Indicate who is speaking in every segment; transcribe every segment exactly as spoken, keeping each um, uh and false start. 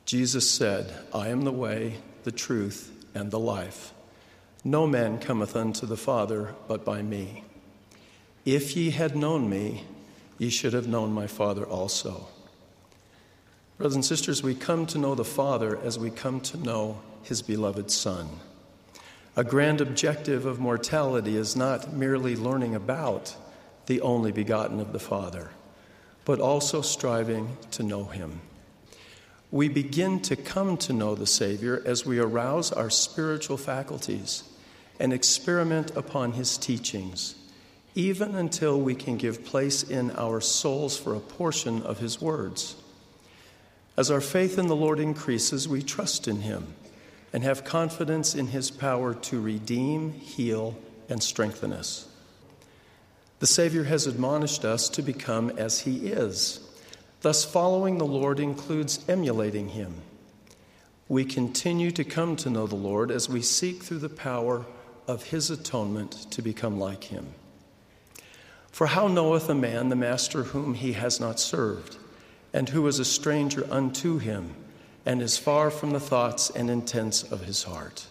Speaker 1: Jesus said, I am the way, the truth, and the life. No man cometh unto the Father but by me. If ye had known me, ye should have known my Father also. Brothers and sisters, we come to know the Father as we come to know his beloved Son. A grand objective of mortality is not merely learning about the only begotten of the Father, but also striving to know him. We begin to come to know the Savior as we arouse our spiritual faculties and experiment upon his teachings, even until we can give place in our souls for a portion of his words. As our faith in the Lord increases, we trust in him and have confidence in his power to redeem, heal, and strengthen us. The Savior has admonished us to become as he is. Thus, following the Lord includes emulating him. We continue to come to know the Lord as we seek through the power of his atonement to become like him. For how knoweth a man the master whom he has not served, and who is a stranger unto him, and is far from the thoughts and intents of his heart?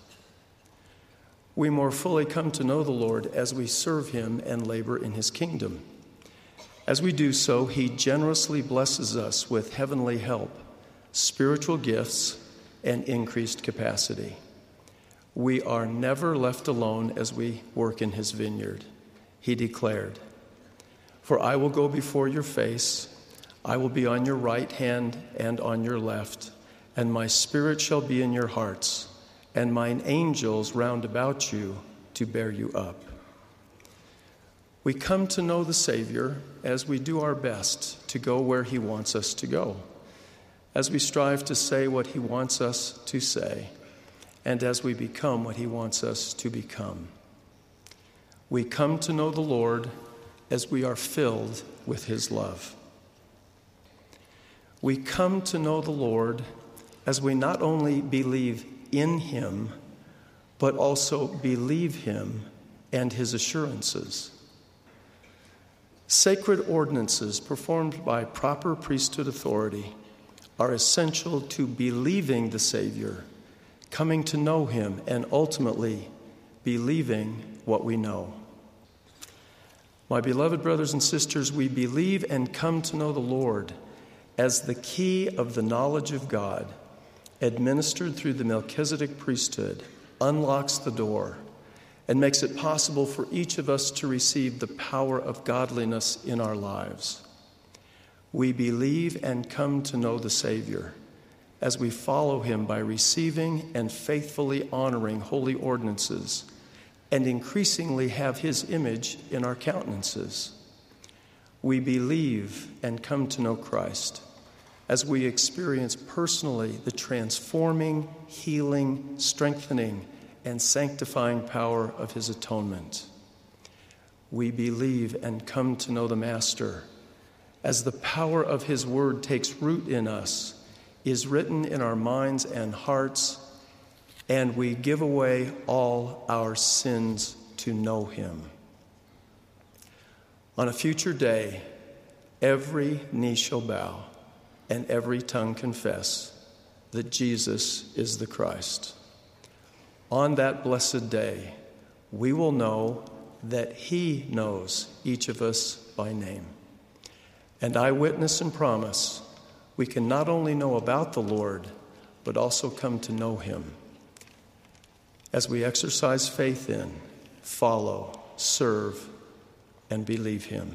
Speaker 1: We more fully come to know the Lord as we serve him and labor in his kingdom. As we do so, he generously blesses us with heavenly help, spiritual gifts, and increased capacity. We are never left alone as we work in his vineyard. He declared, For I will go before your face, I will be on your right hand and on your left, and my spirit shall be in your hearts, and mine angels round about you to bear you up. We come to know the Savior as we do our best to go where he wants us to go, as we strive to say what he wants us to say, and as we become what he wants us to become. We come to know the Lord as we are filled with his love. We come to know the Lord as we not only believe in him, but also believe him and his assurances. Sacred ordinances performed by proper priesthood authority are essential to believing the Savior, coming to know him, and ultimately believing what we know. My beloved brothers and sisters, we believe and come to know the Lord as the key of the knowledge of God, administered through the Melchizedek priesthood, unlocks the door and makes it possible for each of us to receive the power of godliness in our lives. We believe and come to know the Savior as we follow him by receiving and faithfully honoring holy ordinances and increasingly have his image in our countenances. We believe and come to know Christ as we experience personally the transforming, healing, strengthening, and sanctifying power of his atonement. We believe and come to know the Master as the power of his word takes root in us, is written in our minds and hearts, and we give away all our sins to know him. On a future day, every knee shall bow and every tongue confess that Jesus is the Christ. On that blessed day, we will know that he knows each of us by name. And I witness and promise we can not only know about the Lord, but also come to know him as we exercise faith in, follow, serve, and believe him.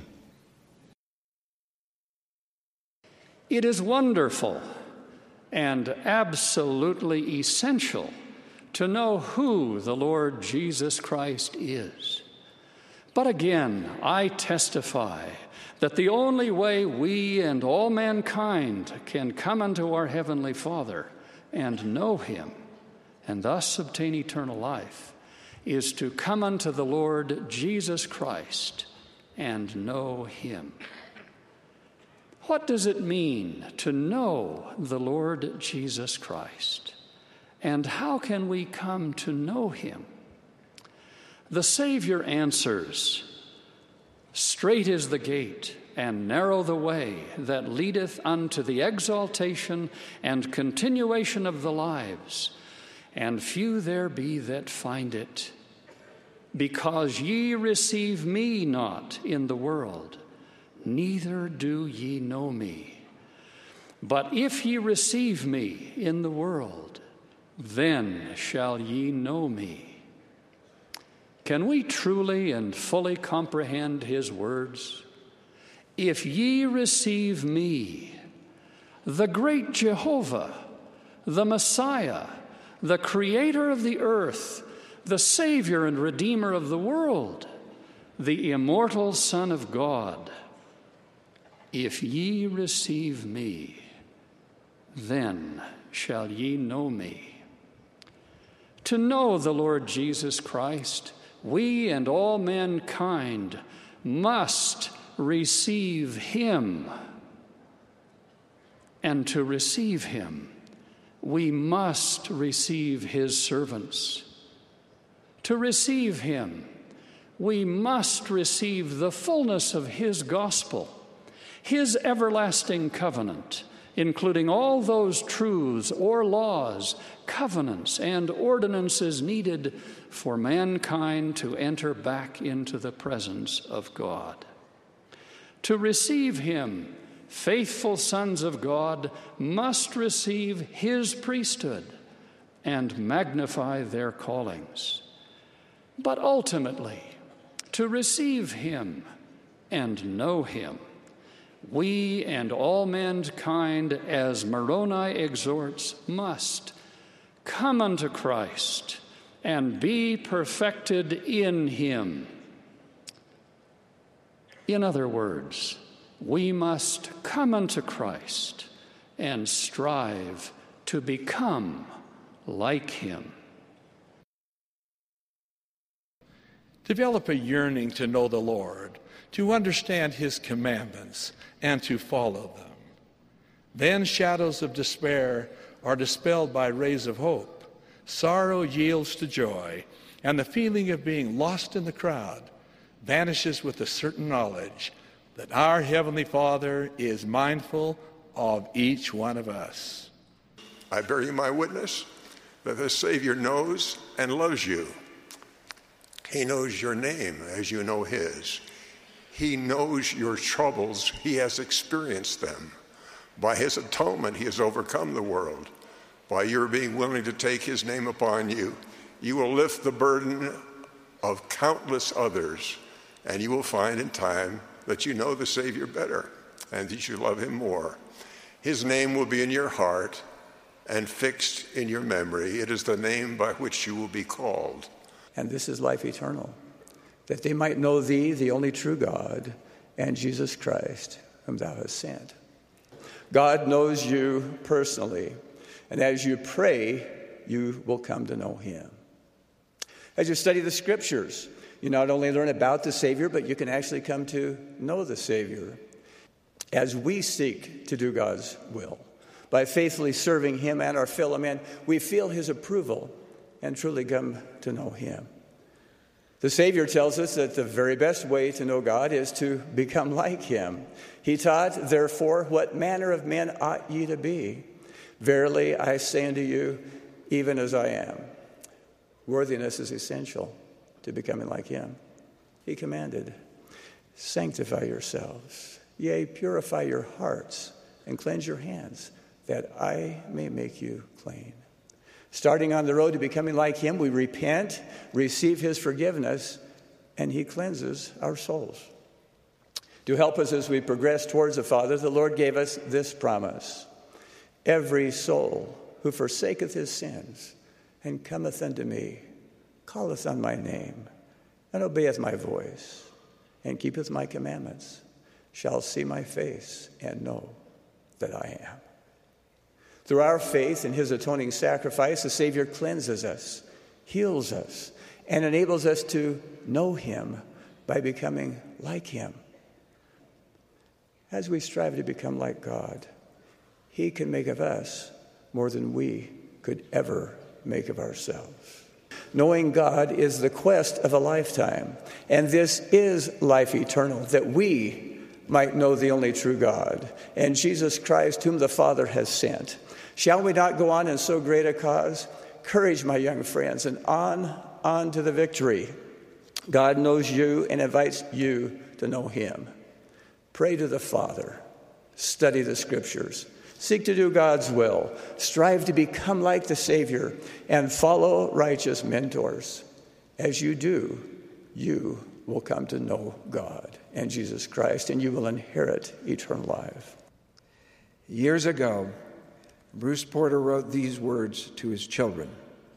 Speaker 2: It is wonderful and absolutely essential to know who the Lord Jesus Christ is. But again, I testify that the only way we and all mankind can come unto our Heavenly Father and know him, and thus obtain eternal life, is to come unto the Lord Jesus Christ and know him. What does it mean to know the Lord Jesus Christ? And how can we come to know him? The Savior answers, "Strait is the gate, and narrow the way that leadeth unto the exaltation and continuation of the lives, and few there be that find it. Because ye receive me not in the world, neither do ye know me. But if ye receive me in the world, then shall ye know me. Can we truly and fully comprehend his words? If ye receive me, the great Jehovah, the Messiah, the Creator of the earth, the Savior and Redeemer of the world, the immortal Son of God, if ye receive me, then shall ye know me. To know the Lord Jesus Christ, we and all mankind must receive him. And to receive him, we must receive his servants. To receive him, we must receive the fullness of his gospel, his everlasting covenant, including all those truths or laws, covenants, and ordinances needed for mankind to enter back into the presence of God. To receive him, faithful sons of God must receive his priesthood and magnify their callings. But ultimately, to receive him and know him, we and all mankind, as Moroni exhorts, must come unto Christ and be perfected in him. In other words, we must come unto Christ and strive to become like him.
Speaker 3: Develop a yearning to know the Lord, to understand his commandments, and to follow them. Then shadows of despair are dispelled by rays of hope. Sorrow yields to joy, and the feeling of being lost in the crowd vanishes with the certain knowledge that our Heavenly Father is mindful of each one of us.
Speaker 4: I bear you my witness that the Savior knows and loves you. He knows your name as you know his. He knows your troubles. He has experienced them. By his atonement, he has overcome the world. By your being willing to take his name upon you, you will lift the burden of countless others, and you will find in time that you know the Savior better and that you love him more. His name will be in your heart and fixed in your memory. It is the name by which you will be called.
Speaker 5: And this is life eternal, that they might know thee, the only true God, and Jesus Christ, whom thou hast sent. God knows you personally, and as you pray, you will come to know him. As you study the Scriptures, you not only learn about the Savior, but you can actually come to know the Savior as we seek to do God's will. By faithfully serving him and our fellow men, we feel his approval and truly come to know him. The Savior tells us that the very best way to know God is to become like him. He taught, therefore, what manner of men ought ye to be? Verily I say unto you, even as I am. Worthiness is essential to becoming like him. He commanded, sanctify yourselves, yea, purify your hearts, and cleanse your hands, that I may make you clean. Starting on the road to becoming like him, we repent, receive his forgiveness, and he cleanses our souls. To help us as we progress towards the Father, the Lord gave us this promise. Every soul who forsaketh his sins and cometh unto me, calleth on my name, and obeyeth my voice, and keepeth my commandments, shall see my face and know that I am. Through our faith in his atoning sacrifice, the Savior cleanses us, heals us, and enables us to know him by becoming like him. As we strive to become like God, he can make of us more than we could ever make of ourselves. Knowing God is the quest of a lifetime, and this is life eternal, that we might know the only true God, and Jesus Christ, whom the Father has sent. Shall we not go on in so great a cause? Courage, my young friends, and on, on to the victory. God knows you and invites you to know him. Pray to the Father. Study the Scriptures. Seek to do God's will. Strive to become like the Savior and follow righteous mentors. As you do, you will come to know God and Jesus Christ, and you will inherit eternal life.
Speaker 6: Years ago, Bruce Porter wrote these words to his children.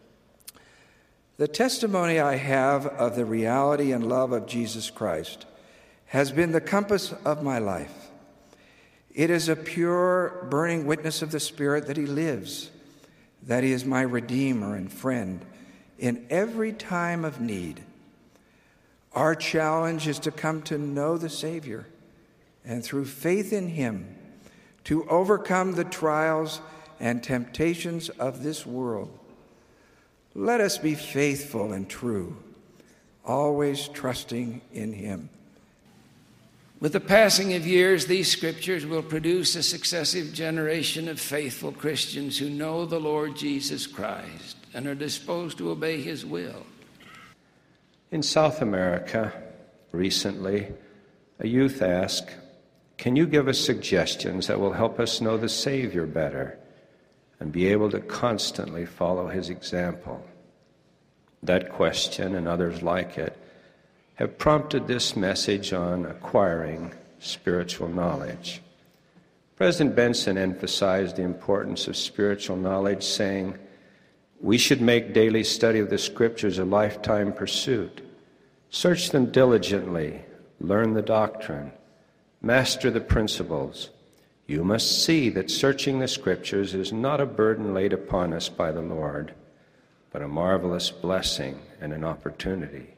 Speaker 6: The testimony I have of the reality and love of Jesus Christ has been the compass of my life. It is a pure, burning witness of the Spirit that he lives, that he is my Redeemer and friend in every time of need. Our challenge is to come to know the Savior and through faith in him to overcome the trials and temptations of this world. Let us be faithful and true, always trusting in him.
Speaker 7: With the passing of years, these scriptures will produce a successive generation of faithful Christians who know the Lord Jesus Christ and are disposed to obey his will.
Speaker 1: In South America, recently, a youth asked, "Can you give us suggestions that will help us know the Savior better and be able to constantly follow his example?" That question and others like it have prompted this message on acquiring spiritual knowledge. President Benson emphasized the importance of spiritual knowledge, saying, "We should make daily study of the Scriptures a lifetime pursuit. Search them diligently, learn the doctrine, master the principles. You must see that searching the Scriptures is not a burden laid upon us by the Lord, but a marvelous blessing and an opportunity."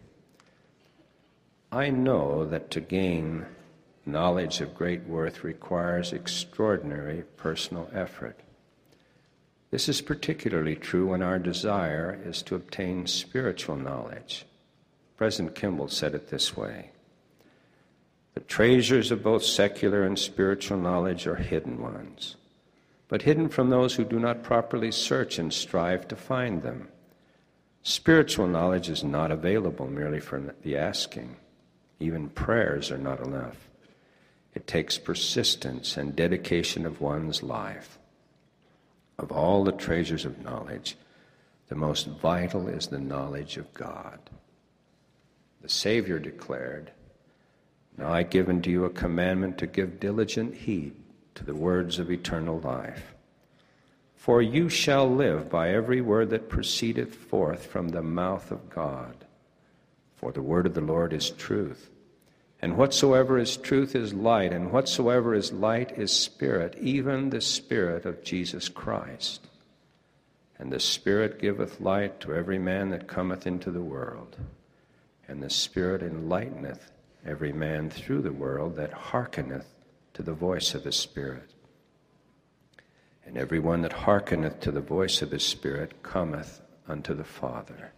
Speaker 1: I know that to gain knowledge of great worth requires extraordinary personal effort. This is particularly true when our desire is to obtain spiritual knowledge. President Kimball said it this way: "The treasures of both secular and spiritual knowledge are hidden ones, but hidden from those who do not properly search and strive to find them. Spiritual knowledge is not available merely for the asking. Even prayers are not enough. It takes persistence and dedication of one's life. Of all the treasures of knowledge, the most vital is the knowledge of God." The Savior declared, "Now I give unto you a commandment to give diligent heed to the words of eternal life. For you shall live by every word that proceedeth forth from the mouth of God. For the word of the Lord is truth. And whatsoever is truth is light, and whatsoever is light is spirit, even the Spirit of Jesus Christ. And the Spirit giveth light to every man that cometh into the world. And the Spirit enlighteneth every man through the world that hearkeneth to the voice of the Spirit. And every one that hearkeneth to the voice of the Spirit cometh unto the Father."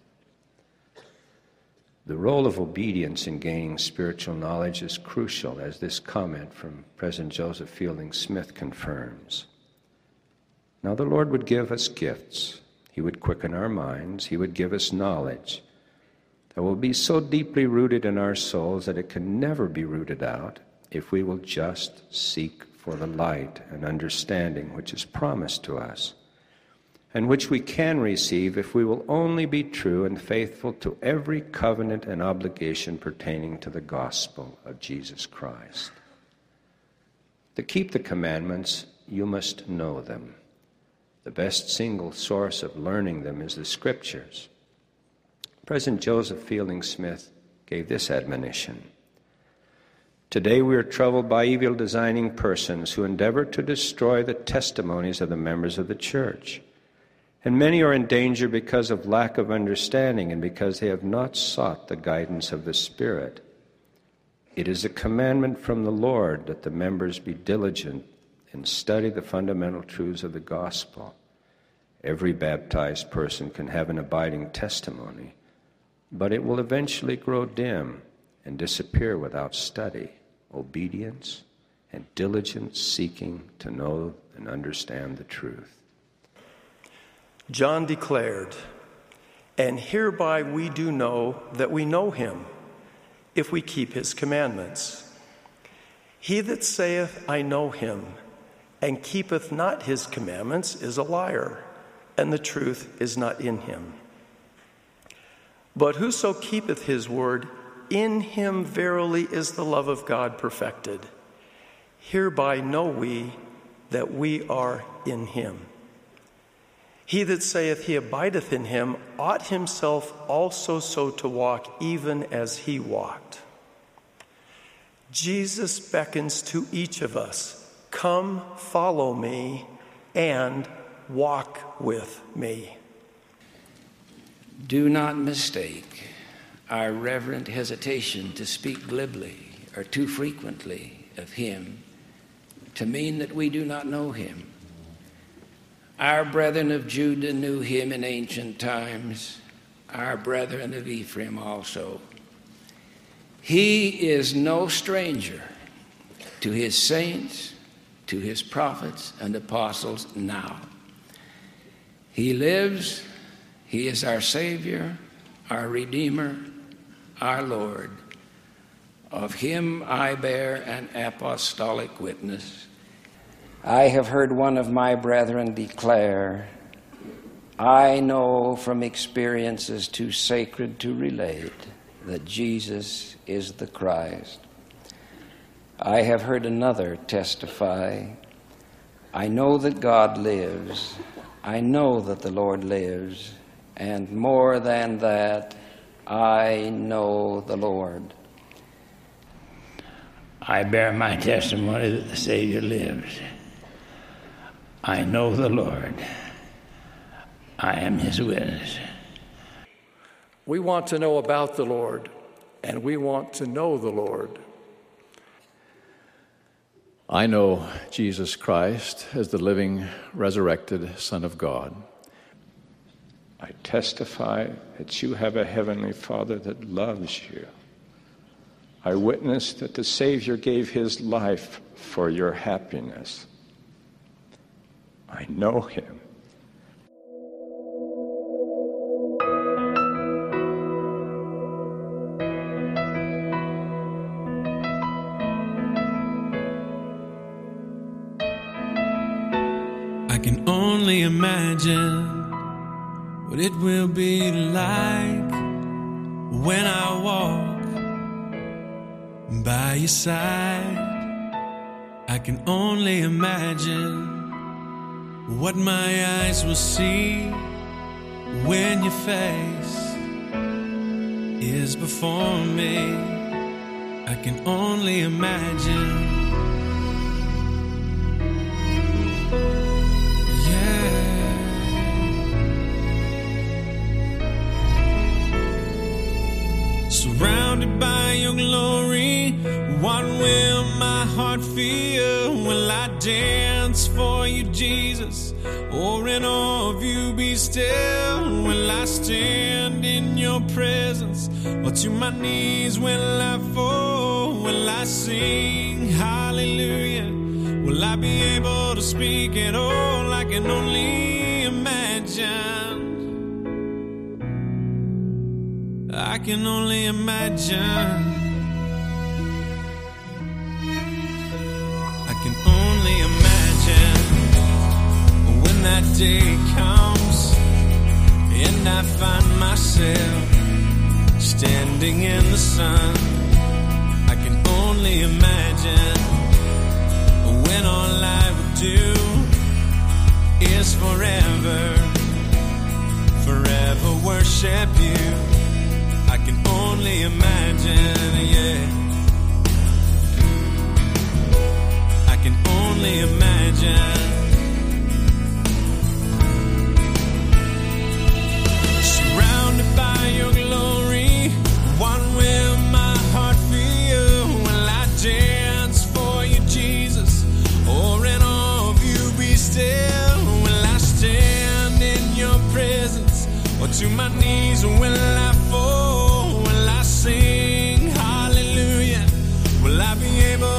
Speaker 1: The role of obedience in gaining spiritual knowledge is crucial, as this comment from President Joseph Fielding Smith confirms. Now the Lord would give us gifts. He would quicken our minds. He would give us knowledge that will be so deeply rooted in our souls that it can never be rooted out if we will just seek for the light and understanding which is promised to us, and which we can receive if we will only be true and faithful to every covenant and obligation pertaining to the gospel of Jesus Christ. To keep the commandments, you must know them. The best single source of learning them is the Scriptures. President Joseph Fielding Smith gave this admonition: "Today we are troubled by evil designing persons who endeavor to destroy the testimonies of the members of the church. And many are in danger because of lack of understanding and because they have not sought the guidance of the Spirit. It is a commandment from the Lord that the members be diligent and study the fundamental truths of the gospel. Every baptized person can have an abiding testimony, but it will eventually grow dim and disappear without study.
Speaker 8: obedience, and diligent seeking to know and understand the truth.
Speaker 1: John declared, "And hereby we do know that we know him, if we keep his commandments. He that saith, I know him, and keepeth not his commandments is a liar, and the truth is not in him. But whoso keepeth his word, in him verily is the love of God perfected. Hereby know we that we are in him. He that saith he abideth in him ought himself also so to walk, even as he walked." Jesus beckons to each of us, "Come, follow me, and walk with me."
Speaker 7: Do not mistake our reverent hesitation to speak glibly or too frequently of him to mean that we do not know him. Our brethren of Judah knew him in ancient times, our brethren of Ephraim also. He is no stranger to his saints, to his prophets and apostles now. He lives, he is our Savior, our Redeemer, our Lord. Of him I bear an apostolic witness. I have heard one of my brethren declare, I know from experiences too sacred to relate that Jesus is the Christ. I have heard another testify, I know that God lives, I know that the Lord lives, and more than that, I know the Lord.
Speaker 9: I bear my testimony that the Savior lives. I know the Lord. I am his witness.
Speaker 2: We want to know about the Lord, and we want to know the Lord.
Speaker 10: I know Jesus Christ as the living, resurrected Son of God.
Speaker 11: I testify that you have a heavenly Father that loves you. I witness that the Savior gave his life for your happiness. I know him.
Speaker 12: I can only imagine what it will be like when I walk by your side. I can only imagine what my eyes will see when your face is before me. I can only imagine. Surrounded by your glory, what will my heart feel? Will I dance for you, Jesus? Or in awe of you be still? Will I stand in your presence? Or to my knees will I fall? Will I sing hallelujah? Will I be able to speak at all? I can only imagine. I can only imagine. I can only imagine when that day comes and I find myself standing in the sun. I can only imagine when all I would do is forever, forever worship you. I can only imagine, yeah. I can only imagine. Surrounded by your glory, what will my heart feel? Will I dance for you, Jesus? Or in awe of you be still? Will I stand in your presence? Or to my knees will I fall? Sing hallelujah. Will I be able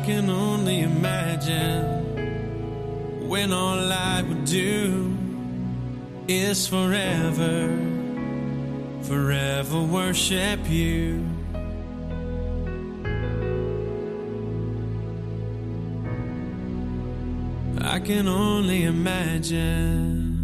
Speaker 12: can only imagine when all I would do is forever, forever worship you. I can only imagine.